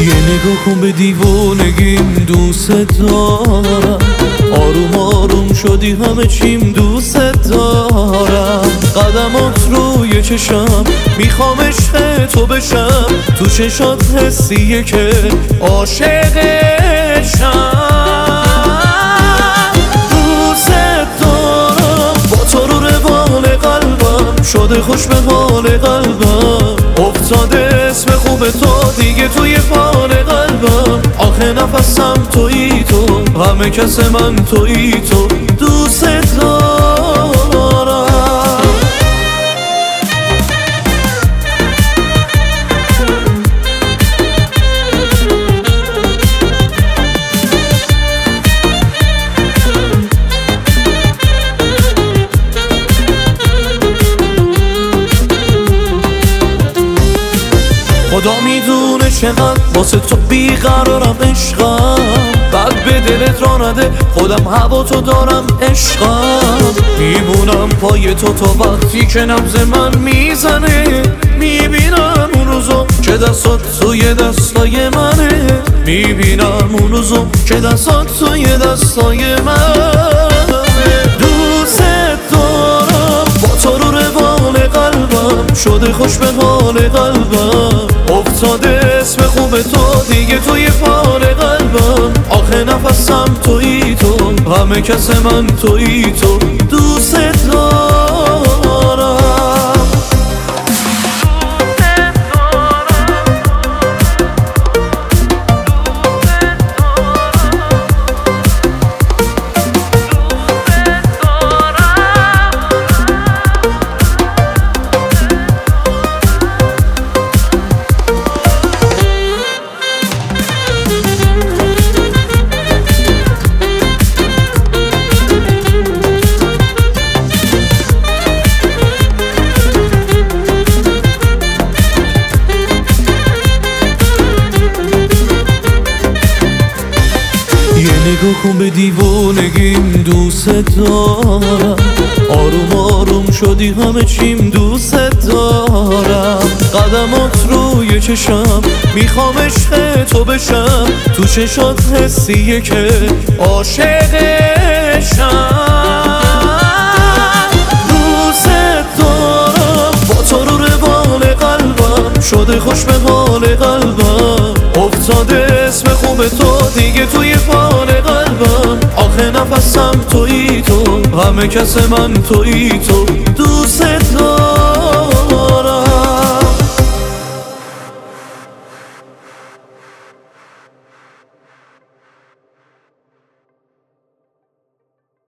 نگاه کن به دیوانگیم، دوست دارم. آروم آروم شدی همه چیم، دوست دارم. قدمات روی چشم، میخوام عشق تو بشم. تو چشات حسیه که عاشقشم. دوست دارم، با تو رو روال قلبم شده خوش به حال قلبم. افتاده اسم خوب تو دیگه توی فال قلبم. آخه نفسم تویی تو، همه کس من تویی تو. دوست دارم. خدا میدونه چقدر واسه تو بیقرارم عشقم. بعد به دلت را نده، خودم هوا تو دارم عشقم. میمونم پای تو تا وقتی که نبض من میزنه. میبینم اون روزو که دستات توی دستای منه. میبینم اون روزو که دستات توی دستای منه. دوست دارم، با تو رو روال قلبم شده خوش به حال قلبم. افتاده اسم خوب تو دیگه توی فال قلبم. آخه نفسم تویی تو، همه کس من تویی تو. دوست دارم. نگاه کن به دیوانگیم، دوست دارم. آروم آروم شدی همه چیم، دوست دارم. قدمات روی چشم، میخوام عشق تو بشم. تو چشات حسیه که عاشقشم. دوست دارم، با تو رو روال قلبم شده خوش به حال قلبم. افتاده اسم خوب تو دیگه توی فال قلبم. آخه نفسم تویی تو، همه کس من تویی تو. دوست دارم.